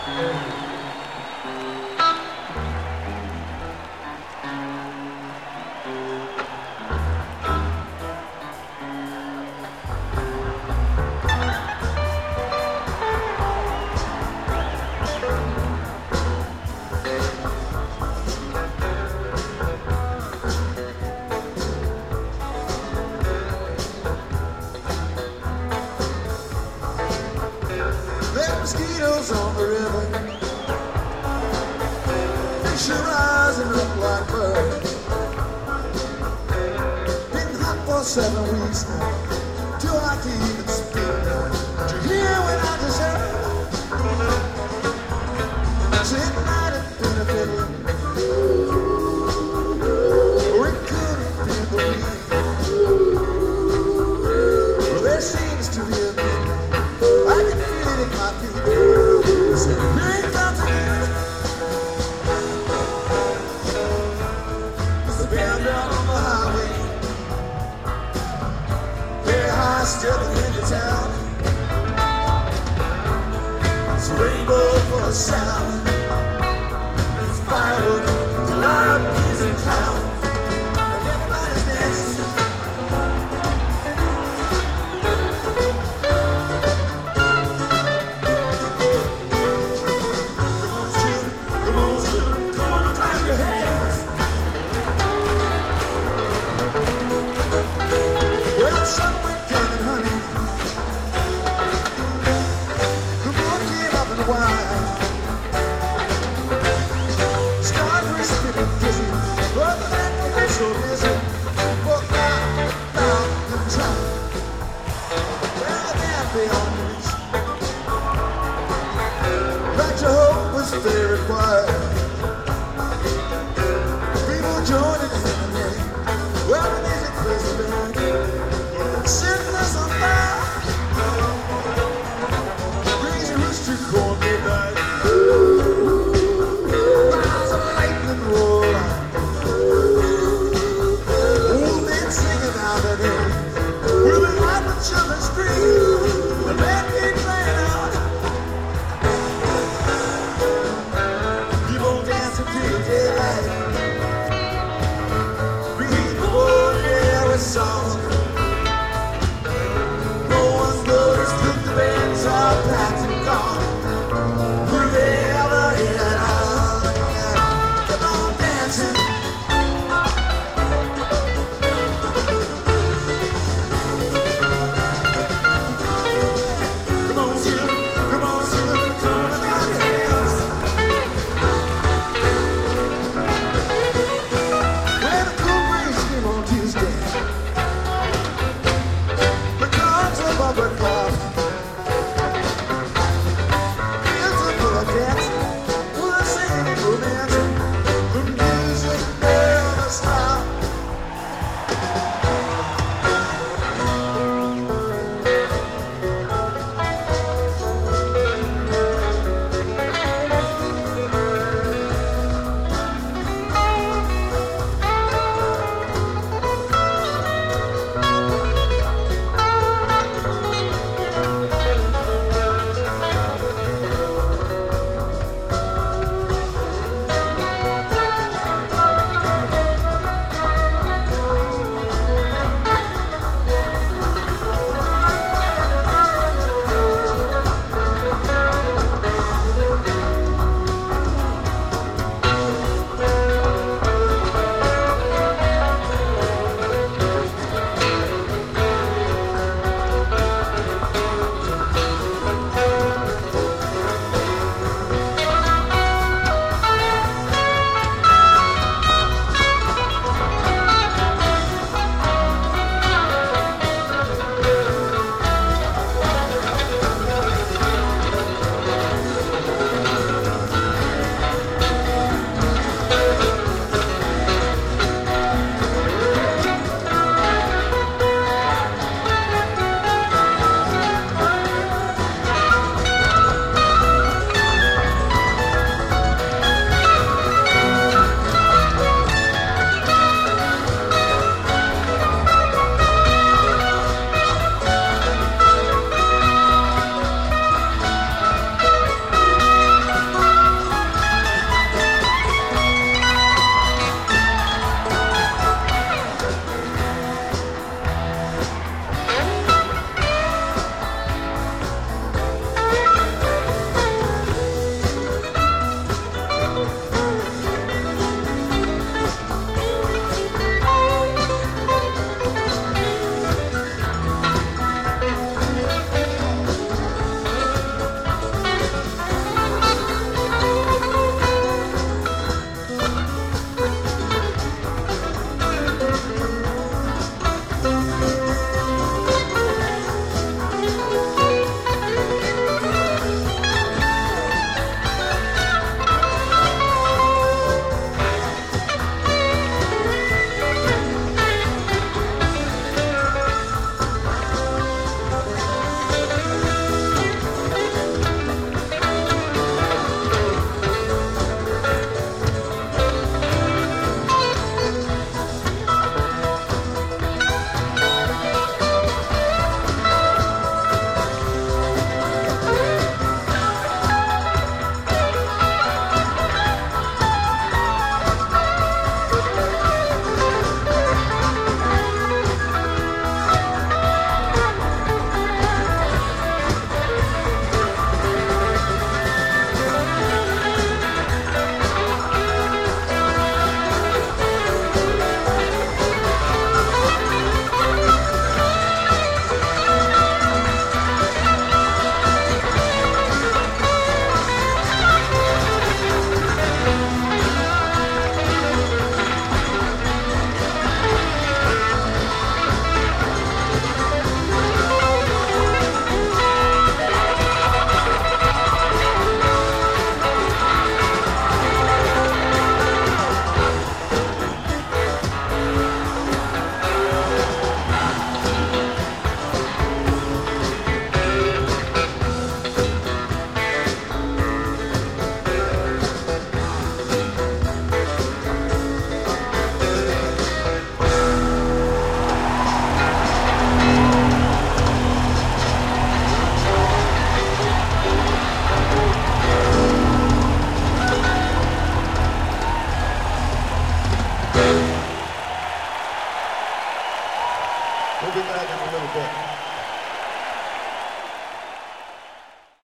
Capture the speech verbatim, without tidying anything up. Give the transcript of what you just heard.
Mosquitoes on the river, fish are rising up like birds. Been hot for seven weeks now, too hot to even speak now. Did you hear what I just heard? Said it might have been a fiddle, or it could have been the wind. Well, there seems to be a midnight, I can feel it in my feet. So bring something in. There's a band down on the highway, very high, still the end of town. It's a rainbow for a sound. It's firework to light up kids and clowns. And everybody's dancing. Very quiet. People joining in the name. Well, the music plays the band, setting us on fire. Crazy rooster called midnight. Miles of lightning roll on. Old men singing out their name. We'll be laughing, children scream.